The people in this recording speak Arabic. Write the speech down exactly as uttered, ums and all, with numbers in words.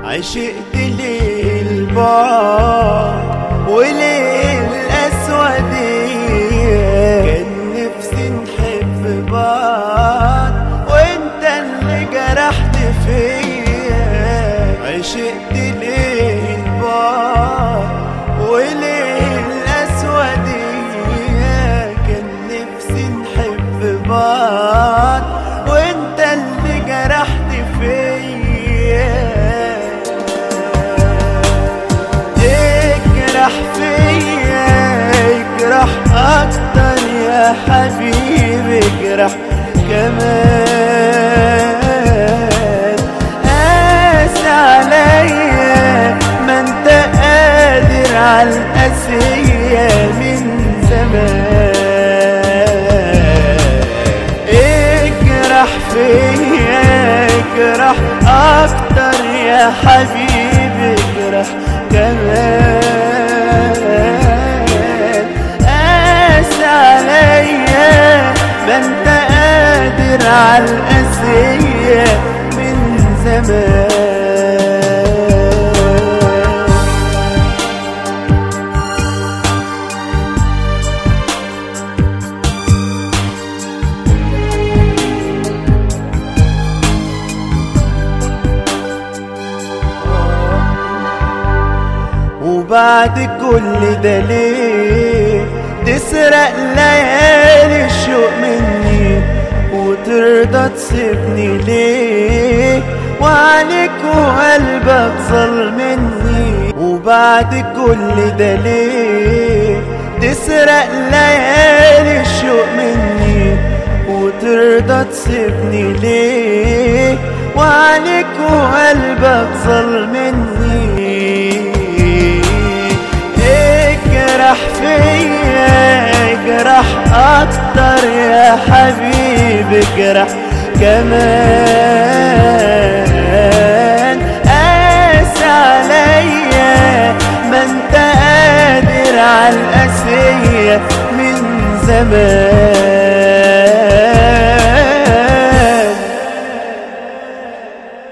عشقت ليه البعد وليه الأسودية، كان نفسي نحب بعض وانت اللي جرحت فيا. عشقت ليه البعد وليه الأسودية، كان نفسي نحب بعض وانت اللي جرحت فيا. فيا يجرح اكتر يا حبيبي، يجرح كمان. قاسي عليا ما انت قادر عالقاسية من زمان. اجرح فيا يجرح اكتر يا حبيبي، يجرح كمان. عليا ما انت قادر عالقاسية من زمان. وبعد كل ده ليه تسرق ليالي الشوق مني، وترضى تسيبني ليه وعليك وقلبك ظلمني. وبعد كل ده ليه تسرق ليالي الشوق مني، وترضى تسيبني ليه وعليك وقلبك ظلمني. اجرح فيا اجرح اكتر يا حبيبي، اجرح كمان. قاسي عليا ما انت قادر عالقاسية من زمان.